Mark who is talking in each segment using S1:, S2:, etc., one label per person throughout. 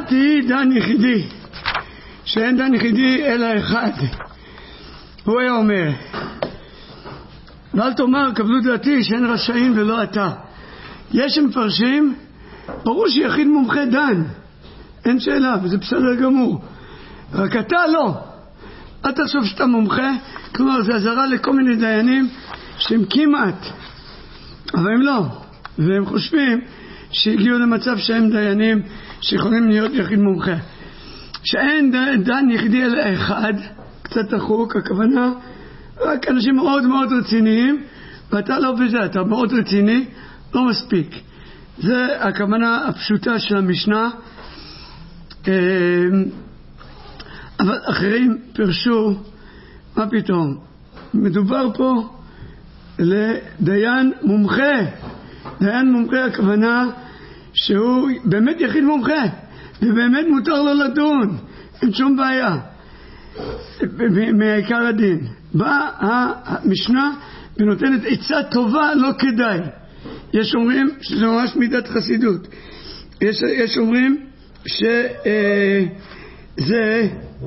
S1: תהי דן יחידי, שאין דן יחידי אלא אחד. הוא היה אומר, ואל תאמר קבלו דעתי שאין רשעים ולא אתה. יש מפרשים, ברור שיחיד מומחה דן, אין שאלה, וזה בסדר גמור, רק אתה לא. אל תחשוב שאתה מומחה, כלומר זה עזרה לכל מיני דיינים שהם כמעט, אבל הם לא, והם חושבים שהגיעו למצב שהם דיינים שיכולים להיות יחיד מומחה. שאין דן יחידי אלא אחד, קצת רחוק, הכוונה רק אנשים מאוד מאוד רציניים, ואתה לא בזה, אתה מאוד רציני, לא מספיק. זה הכוונה הפשוטה של המשנה. אבל אחרים פרשו, מה פתאום? מדובר פה לדיין מומחה. דיין מומחה הכוונה שהוא באמת יחיד מומחה, ובאמת מותר לו לדון, אין שום בעיה מעיקר הדין. באה המשנה ונותנת עצה טובה, לא כדאי. יש אומרים שזה ממש מידת חסידות, יש אומרים שזה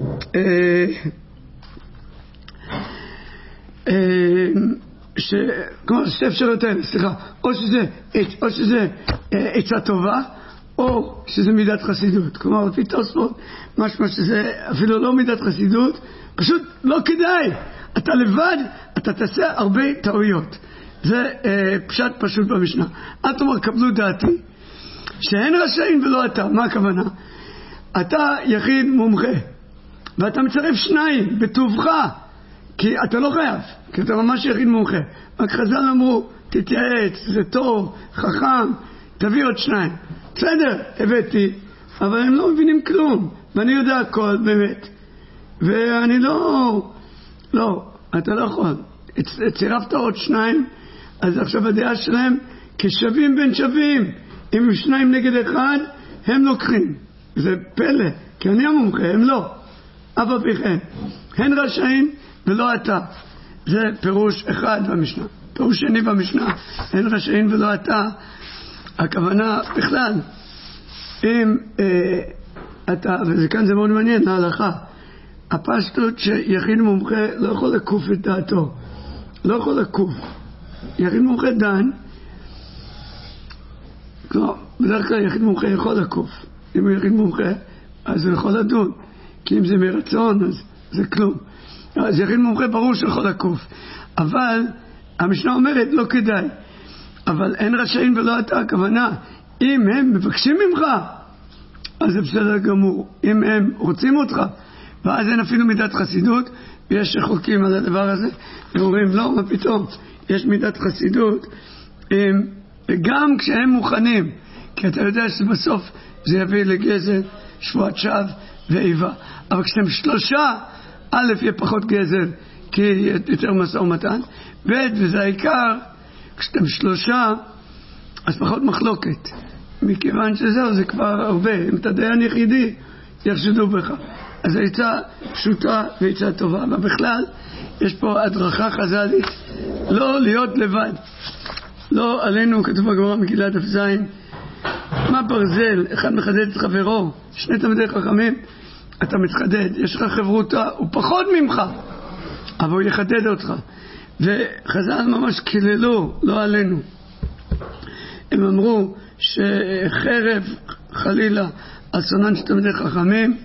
S1: כמו שתי אפשרויות האלה, סליחה, או שזה עצה טובה, או שזה מידת חסידות. כלומר, לפי תוספות, משמע שזה אפילו לא מידת חסידות, פשוט לא כדאי. אתה לבד, אתה תעשה הרבה טעויות. זה פשט פשוט במשנה. אל תאמר קבלו דעתי שאין רשעים ולא אתה. מה הכוונה? אתה יחיד מומחה, ואתה מצרף שניים בטובך, כי אתה לא חייב, כי אתה ממש יחיד מומחה. רק חז"ל אמרו, תתייעץ, זה טוב, חכם, תביא עוד שניים. בסדר, הבאתי, אבל הם לא מבינים כלום, ואני יודע הכל באמת, ואני לא, אתה לא יכול. צירפת עוד שניים, אז עכשיו הדעה שלהם כשווים בין שווים. אם הם שניים נגד אחד, הם לוקחים. זה פלא, כי אני המומחה, הם לא. אף על פי כן, הן רשעים ולא אתה. זה פירוש אחד במשנה. פירוש שני במשנה, הן רשעים ולא אתה. הכוונה בכלל, אם אתה, וכאן זה מאוד מעניין, להלכה, הפשטות שיחיד מומחה לא יכול לקוף את דעתו. לא יכול לקוף. יחיד מומחה דן, כלומר, בדרך כלל יחיד מומחה יכול לקוף. אם הוא יחיד מומחה, אז הוא יכול לדון. כי אם זה מרצון, אז זה כלום. אז יחיד מומחה ברור שיכול לקוף. אבל המשנה אומרת, לא כדאי. אבל אין רשעים ולא אתה, הכוונה. אם הם מבקשים ממך, אז זה בסדר גמור. אם הם רוצים אותך, ואז אין אפילו מידת חסידות, ויש שחוקים על הדבר הזה, ואומרים, לא, מה פתאום? יש מידת חסידות, וגם כשהם מוכנים, כי אתה יודע שבסוף זה יביא לגזל, שבועת שווא ואיבה. אבל כשאתם שלושה, א' יהיה פחות גזל, כי יהיה יותר משא ומתן, וזה העיקר, כשאתם שלושה, אז פחות מחלוקת. מכיוון שזהו, זה כבר הרבה. אם אתה דיין יחידי, יחשדו בך. אז העצה פשוטה ועצה טובה. אבל בכלל, יש פה הדרכה חז"לית, לא להיות לבד. לא עלינו, כתוב בגמרא מגילת דף ז, מה ברזל, אחד מחדד את חברו, שני תלמידי חכמים, אתה מתחדד, יש לך חברותה, הוא פחות ממך, אבל הוא יחדד אותך. וחז"ל ממש קיללו, לא עלינו. הם אמרו שחרב חלילה על סונן של תלמידי חכמים,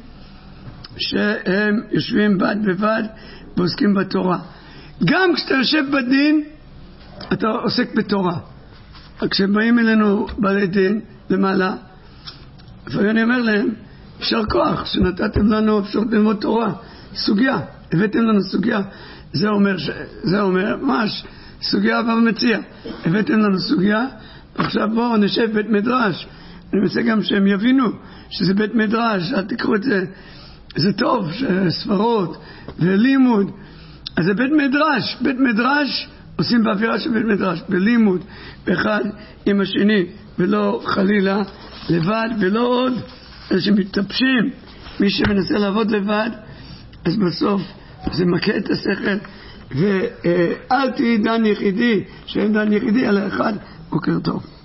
S1: שהם יושבים בד בבד ועוסקים בתורה. גם כשאתה יושב בדין, אתה עוסק בתורה. כשבאים אלינו בעלי דין למעלה, ואני אומר להם, יישר כוח שנתתם לנו אפשרות ללמוד תורה, סוגיה, הבאתם לנו סוגיה. זה אומר, ממש, סוגיה במציע. הבאתם לנו סוגיה, עכשיו בואו נשב בית מדרש. אני מנסה גם שהם יבינו שזה בית מדרש, אל תקחו את זה, זה טוב, ספרות ולימוד. אז זה בית מדרש, בית מדרש עושים באווירה של בית מדרש, בלימוד, באחד עם השני, ולא חלילה לבד, ולא עוד, אז שמתאפשים, מי שמנסה לעבוד לבד, אז בסוף זה מכה את השכל, ואל תהי דן יחידי, שאין דן יחידי, אלא אחד. בוקר טוב.